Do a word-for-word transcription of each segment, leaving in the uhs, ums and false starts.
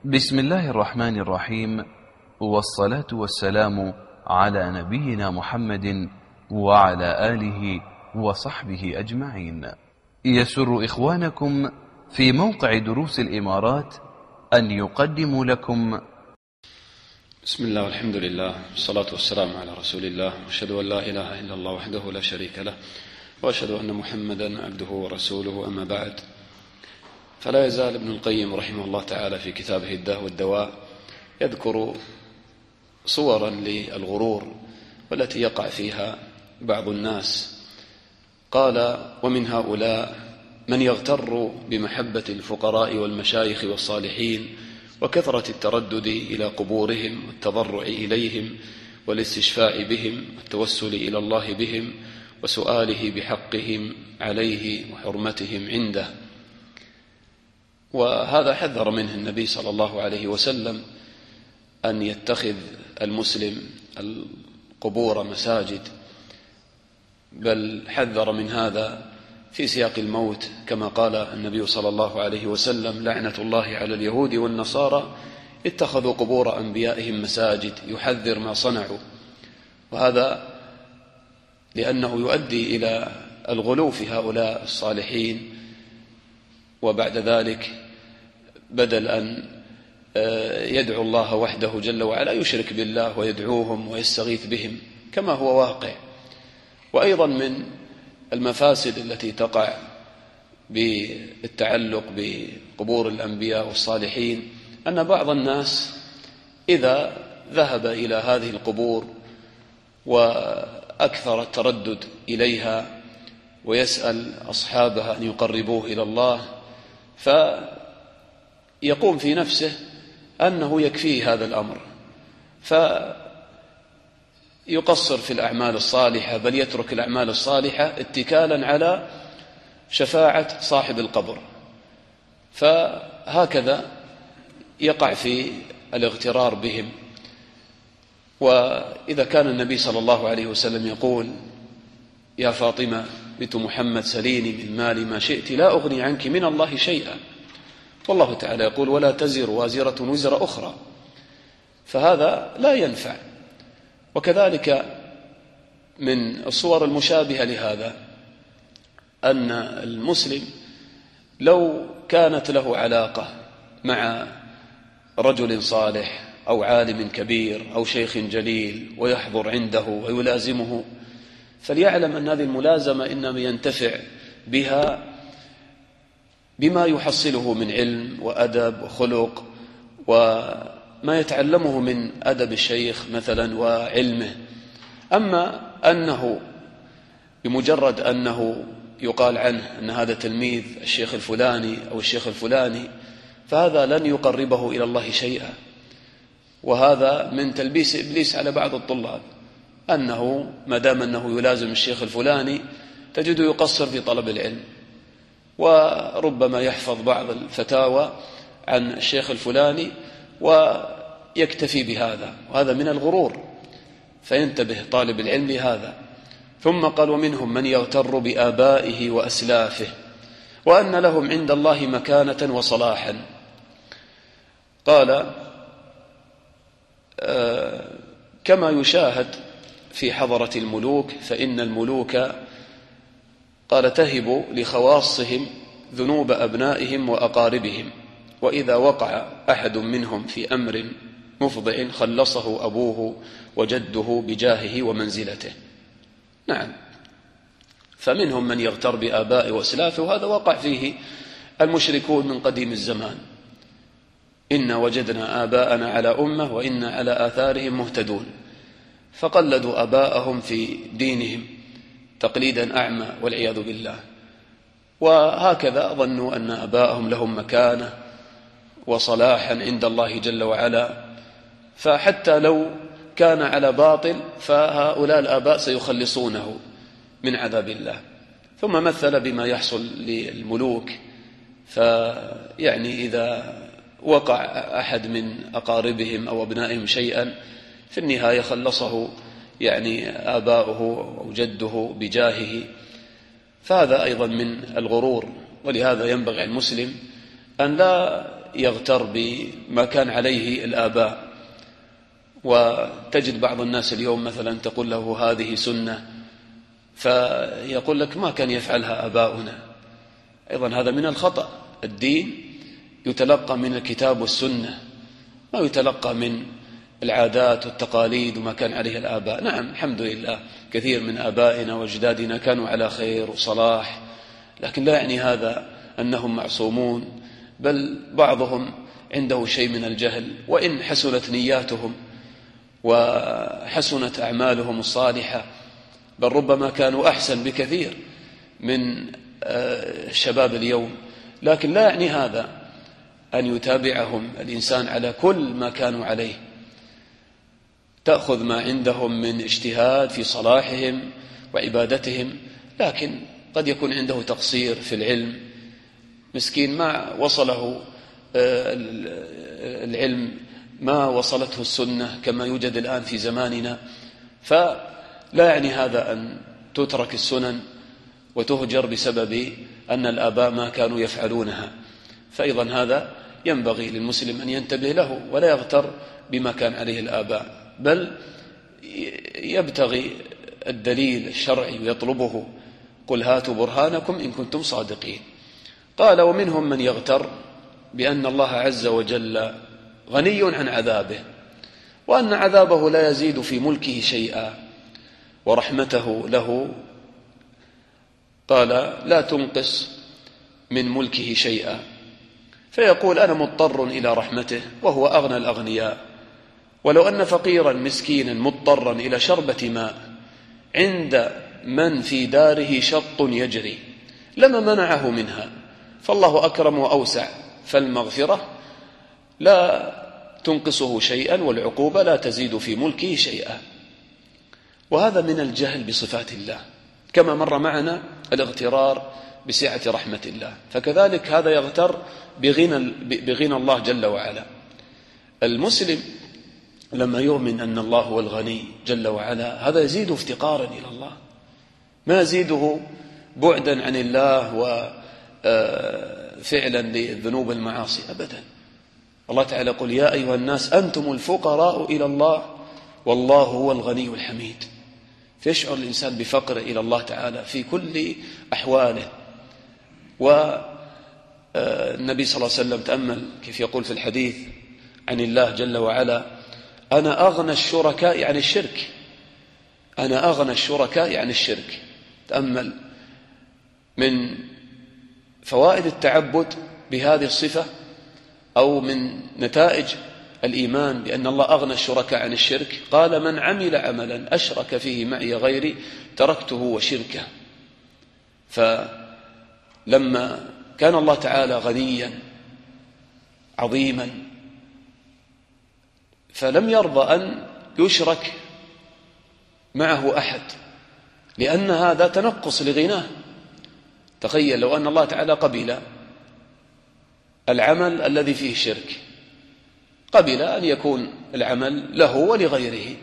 بسم الله الرحمن الرحيم، والصلاة والسلام على نبينا محمد وعلى آله وصحبه أجمعين. يسر إخوانكم في موقع دروس الإمارات أن يقدموا لكم بسم الله والحمد لله والصلاة والسلام على رسول الله، وأشهد أن لا إله إلا الله وحده لا شريك له، وأشهد أن محمدا عبده ورسوله. أما بعد، فلا يزال ابن القيم رحمه الله تعالى في كتابه الداء والدواء يذكر صورا للغرور والتي يقع فيها بعض الناس. قال: ومن هؤلاء من يغتر بمحبة الفقراء والمشايخ والصالحين وكثرة التردد إلى قبورهم والتضرع إليهم والاستشفاء بهم والتوسل إلى الله بهم وسؤاله بحقهم عليه وحرمتهم عنده. وهذا حذر منه النبي صلى الله عليه وسلم، أن يتخذ المسلم القبور مساجد، بل حذر من هذا في سياق الموت، كما قال النبي صلى الله عليه وسلم: لعنة الله على اليهود والنصارى اتخذوا قبور أنبيائهم مساجد. يحذر ما صنعوا، وهذا لأنه يؤدي إلى الغلو في هؤلاء الصالحين، وبعد ذلك بدل أن يدعو الله وحده جل وعلا يشرك بالله ويدعوهم ويستغيث بهم كما هو واقع. وأيضا من المفاسد التي تقع بالتعلق بقبور الأنبياء والصالحين أن بعض الناس إذا ذهب إلى هذه القبور وأكثر التردد إليها ويسأل أصحابها أن يقربوه إلى الله، فيقوم في نفسه أنه يكفيه هذا الأمر، فيقصر في الأعمال الصالحة، بل يترك الأعمال الصالحة اتكالا على شفاعة صاحب القبر. فهكذا يقع في الاغترار بهم. وإذا كان النبي صلى الله عليه وسلم يقول: يا فاطمة بنت محمد سليني من مالي ما شئت لا أغني عنك من الله شيئا، والله تعالى يقول: ولا تزر وازرة وزر أخرى، فهذا لا ينفع. وكذلك من الصور المشابهة لهذا أن المسلم لو كانت له علاقة مع رجل صالح أو عالم كبير أو شيخ جليل ويحضر عنده ويلازمه، فليعلم أن هذه الملازمة إنما ينتفع بها بما يحصله من علم وأدب وخلق وما يتعلمه من أدب الشيخ مثلا وعلمه. أما أنه بمجرد أنه يقال عنه أن هذا تلميذ الشيخ الفلاني أو الشيخ الفلاني، فهذا لن يقربه إلى الله شيئا. وهذا من تلبيس إبليس على بعض الطلاب، أنه ما دام أنه يلازم الشيخ الفلاني تجده يقصر في طلب العلم، وربما يحفظ بعض الفتاوى عن الشيخ الفلاني ويكتفي بهذا، وهذا من الغرور، فينتبه طالب العلم لهذا. ثم قال: ومنهم من يغتر بآبائه وأسلافه وأن لهم عند الله مكانة وصلاحا. قال: آه كما يشاهد في حضرة الملوك، فإن الملوك قال تهب لخواصهم ذنوب أبنائهم وأقاربهم، وإذا وقع أحد منهم في أمر مفضع خلصه أبوه وجده بجاهه ومنزلته. نعم، فمنهم من يغتر بآبائه وأسلافه، وهذا وقع فيه المشركون من قديم الزمان: إنا وجدنا آباءنا على أمة وإنا على آثارهم مهتدون، فقلدوا آباءهم في دينهم تقليدا أعمى والعياذ بالله. وهكذا ظنوا أن آباءهم لهم مكانة وصلاحا عند الله جل وعلا، فحتى لو كان على باطل فهؤلاء الآباء سيخلصونه من عذاب الله. ثم مثل بما يحصل للملوك، فيعني إذا وقع أحد من أقاربهم أو أبنائهم شيئا في النهاية خلصه يعني آباؤه أو جده بجاهه، فهذا أيضا من الغرور. ولهذا ينبغي المسلم أن لا يغتر بما كان عليه الآباء. وتجد بعض الناس اليوم مثلا تقول له هذه سنة، فيقول لك ما كان يفعلها آباؤنا. أيضا هذا من الخطأ. الدين يتلقى من الكتاب والسنة، ما يتلقى من العادات والتقاليد وما كان عليه الآباء. نعم الحمد لله كثير من آبائنا وأجدادنا كانوا على خير وصلاح، لكن لا يعني هذا أنهم معصومون، بل بعضهم عنده شيء من الجهل، وإن حسنت نياتهم وحسنت أعمالهم الصالحة، بل ربما كانوا أحسن بكثير من الشباب اليوم، لكن لا يعني هذا أن يتابعهم الإنسان على كل ما كانوا عليه. تأخذ ما عندهم من اجتهاد في صلاحهم وعبادتهم، لكن قد يكون عنده تقصير في العلم، مسكين ما وصله العلم، ما وصلته السنة كما يوجد الآن في زماننا، فلا يعني هذا أن تترك السنن وتهجر بسبب أن الآباء ما كانوا يفعلونها. فأيضا هذا ينبغي للمسلم أن ينتبه له، ولا يغتر بما كان عليه الآباء، بل يبتغي الدليل الشرعي ويطلبه. قل هاتوا برهانكم إن كنتم صادقين. قال ومنهم من يغتر بأن الله عز وجل غني عن عذابه، وأن عذابه لا يزيد في ملكه شيئا، ورحمته له قال لا تنقص من ملكه شيئا، فيقول أنا مضطر إلى رحمته وهو أغنى الأغنياء. ولو أن فقيرا مسكينا مضطرا إلى شربة ماء عند من في داره شط يجري لما منعه منها، فالله أكرم وأوسع، فالمغفرة لا تنقصه شيئا والعقوبة لا تزيد في ملكه شيئا. وهذا من الجهل بصفات الله، كما مر معنا الاغترار بسعة رحمة الله، فكذلك هذا يغتر بغنى, بغنى الله جل وعلا. المسلم لما يؤمن أن الله هو الغني جل وعلا، هذا يزيد افتقارا إلى الله، ما يزيده بعدا عن الله وفعلا للذنوب المعاصي أبدا. الله تعالى يقول يا أيها الناس أنتم الفقراء إلى الله والله هو الغني الحميد. فيشعر الإنسان بفقر إلى الله تعالى في كل أحواله. والنبي صلى الله عليه وسلم تأمل كيف يقول في الحديث عن الله جل وعلا أنا أغنى الشركاء عن الشرك، أنا أغنى الشركاء عن الشرك. تأمل من فوائد التعبد بهذه الصفة أو من نتائج الإيمان بأن الله أغنى الشركاء عن الشرك، قال من عمل عملا أشرك فيه معي غيري تركته وشركه. فلما كان الله تعالى غنيا عظيما فلم يرضى أن يشرك معه أحد، لأن هذا تنقص لغناه. تخيل لو أن الله تعالى قبل العمل الذي فيه شرك، قبل أن يكون العمل له ولغيره،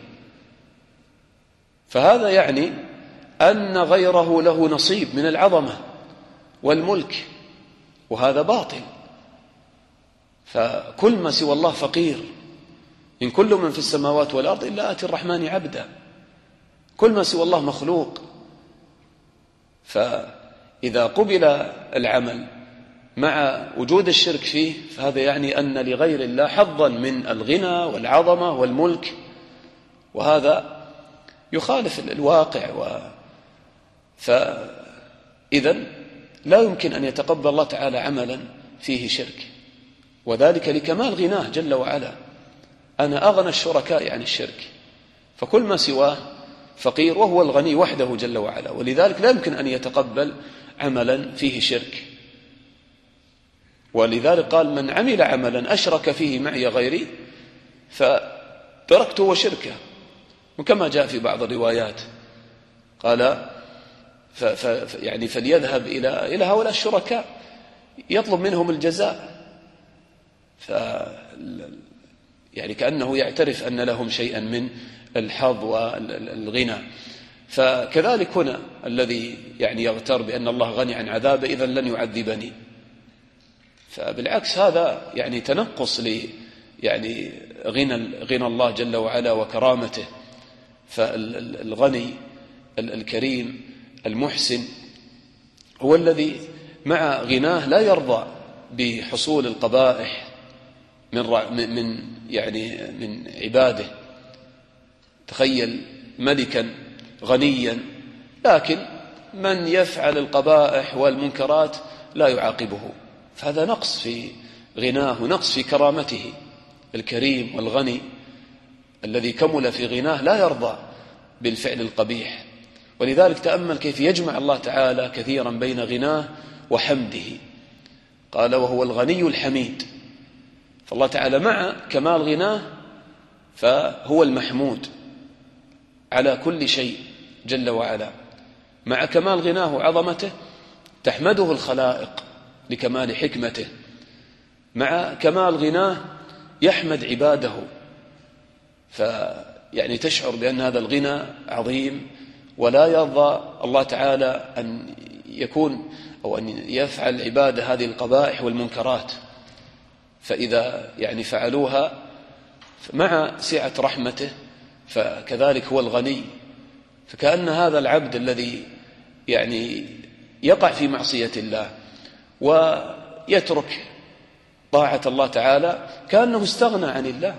فهذا يعني أن غيره له نصيب من العظمة والملك، وهذا باطل. فكل ما سوى الله فقير، إن كل من في السماوات والأرض إلا آتي الرحمن عبدا، كل ما سوى الله مخلوق. فإذا قبل العمل مع وجود الشرك فيه فهذا يعني أن لغير الله حظا من الغنى والعظمة والملك، وهذا يخالف الواقع. و... فإذا لا يمكن أن يتقبل الله تعالى عملا فيه شرك، وذلك لكمال غناه جل وعلا. أنا أغنى الشركاء عن الشرك، فكل ما سواه فقير وهو الغني وحده جل وعلا، ولذلك لا يمكن أن يتقبل عملا فيه شرك. ولذلك قال من عمل عملا أشرك فيه معي غيري فتركته وشركه. وكما جاء في بعض الروايات قال ف ف يعني فليذهب إلى إلى هؤلاء الشركاء يطلب منهم الجزاء، ف يعني كأنه يعترف أن لهم شيئا من الحظ والغنى. فكذلك هنا الذي يعني يغتر بأن الله غني عن عذابه إذن لن يعذبني، فبالعكس هذا يعني تنقص ل يعني غنى غنى الله جل وعلا وكرامته. فالغني الكريم المحسن هو الذي مع غناه لا يرضى بحصول القبائح من من يعني من عباده. تخيل ملكا غنيا لكن من يفعل القبائح والمنكرات لا يعاقبه، فهذا نقص في غناه، نقص في كرامته. الكريم والغني الذي كمل في غناه لا يرضى بالفعل القبيح. ولذلك تأمل كيف يجمع الله تعالى كثيرا بين غناه وحمده. قال وهو الغني الحميد، فالله تعالى مع كمال غناه فهو المحمود على كل شيء جل وعلا. مع كمال غناه وعظمته تحمده الخلائق لكمال حكمته. مع كمال غناه يحمد عباده، فيعني تشعر بأن هذا الغنى عظيم، ولا يرضى الله تعالى أن يكون أو أن يفعل عباده هذه القبائح والمنكرات. فإذا يعني فعلوها مع سعة رحمته فكذلك هو الغني. فكأن هذا العبد الذي يعني يقع في معصية الله ويترك طاعة الله تعالى كأنه استغنى عن الله.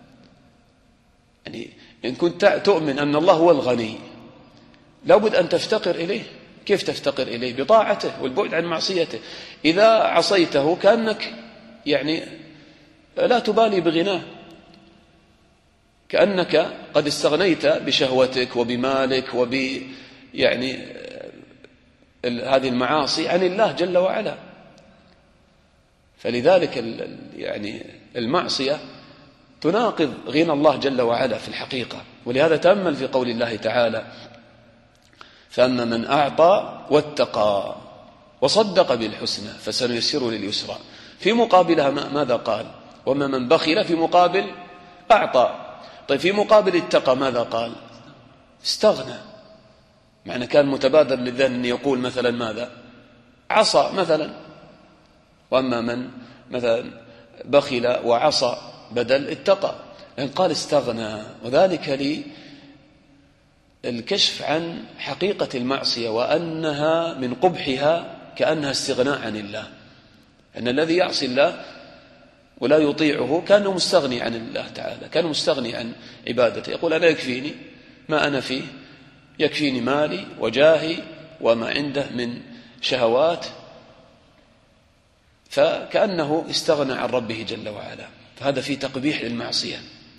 يعني إن كنت تؤمن أن الله هو الغني لابد أن تفتقر إليه. كيف تفتقر إليه؟ بطاعته والبعد عن معصيته. إذا عصيته كأنك يعني لا تبالي بغناه، كأنك قد استغنيت بشهوتك وبمالك وب يعني هذه المعاصي عن الله جل وعلا. فلذلك يعني المعصية تناقض غنى الله جل وعلا في الحقيقة. ولهذا تأمل في قول الله تعالى فأما من أعطى واتقى وصدق بالحسنى فسنيسره لليسرى. في مقابلها ماذا قال؟ وما من بخل في مقابل أعطى. طيب في مقابل اتقى ماذا قال؟ استغنى. معنى كان متبادر للذهن أن يقول مثلا ماذا؟ عصى مثلا. وأما من مثلا بخل وعصى بدل اتقى، لأن قال استغنى، وذلك للكشف عن حقيقة المعصية وأنها من قبحها كأنها استغناء عن الله. أن الذي يعصي الله ولا يطيعه كأنه مستغني عن الله تعالى، كأنه مستغني عن عبادته. يقول أنا يكفيني ما أنا فيه، يكفيني مالي وجاهي وما عنده من شهوات، فكأنه استغنى عن ربه جل وعلا. فهذا فيه تقبيح للمعصية.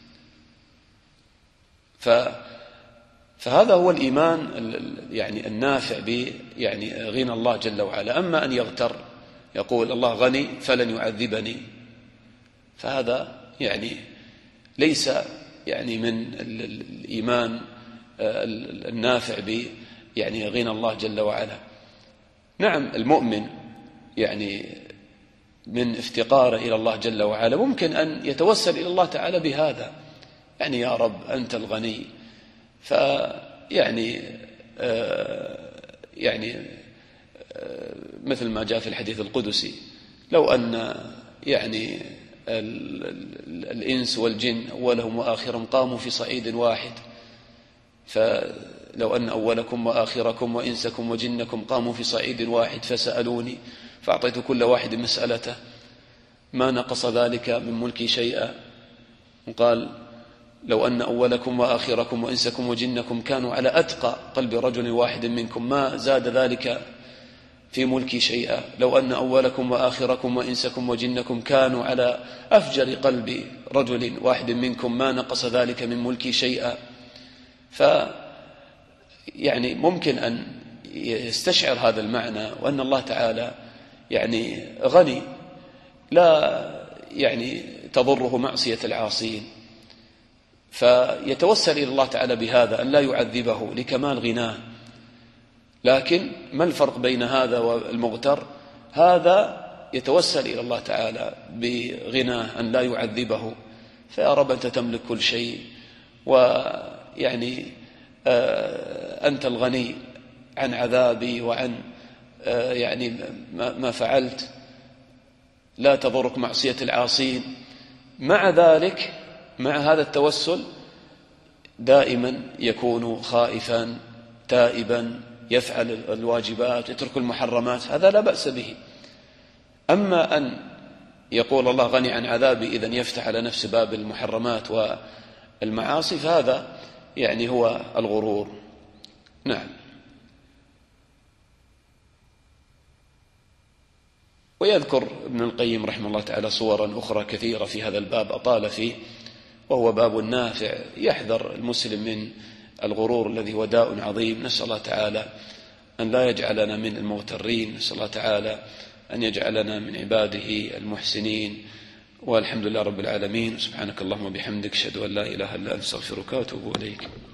ف فهذا هو الإيمان يعني النافع ب يعني غنى الله جل وعلا. أما أن يغتر يقول الله غني فلن يعذبني، فهذا يعني ليس يعني من الإيمان النافع ب يعني غنى الله جل وعلا. نعم المؤمن يعني من افتقاره إلى الله جل وعلا ممكن أن يتوسل إلى الله تعالى بهذا، يعني يا رب أنت الغني، فيعني آه يعني آه مثل ما جاء في الحديث القدسي لو أن يعني ال ال الإنس والجن أولهم وآخرهم قاموا في صعيد واحد، فلو أن أولكم وآخركم وإنسكم وجنكم قاموا في صعيد واحد فسألوني فأعطيت كل واحد مسألته ما نقص ذلك من ملكي شيئا. وقال لو أن أولكم وآخركم وإنسكم وجنكم كانوا على أتقى قلب رجل واحد منكم ما زاد ذلك في ملكي شيئا. لو أن أولكم وآخركم وإنسكم وجنكم كانوا على أفجر قلب رجل واحد منكم ما نقص ذلك من ملكي شيئا. ف يعني ممكن أن يستشعر هذا المعنى، وأن الله تعالى يعني غني لا يعني تضره معصية العاصين، فيتوسل إلى الله تعالى بهذا أن لا يعذبه لكمال غناه. لكن ما الفرق بين هذا والمغتر؟ هذا يتوسل إلى الله تعالى بغناه أن لا يعذبه، فيا رب أنت تملك كل شيء، ويعني آه أنت الغني عن عذابي وعن آه يعني ما فعلت، لا تضرك معصية العاصين. مع ذلك مع هذا التوسل دائما يكون خائفا تائبا، يفعل الواجبات يترك المحرمات، هذا لا بأس به. أما أن يقول الله غني عن عذابي إذن يفتح على نفسه باب المحرمات والمعاصي، فهذا يعني هو الغرور. نعم. ويذكر ابن القيم رحمه الله تعالى صورا أخرى كثيرة في هذا الباب أطال فيه، وهو باب نافع. يحذر المسلم من الغرور الذي هو داء عظيم. نسأل الله تعالى أن لا يجعلنا من المغترين، نسأل الله تعالى أن يجعلنا من عباده المحسنين. والحمد لله رب العالمين. سبحانك اللهم وبحمدك، أشهد أن لا إله إلا أنت، أستغفرك وأتوب إليك.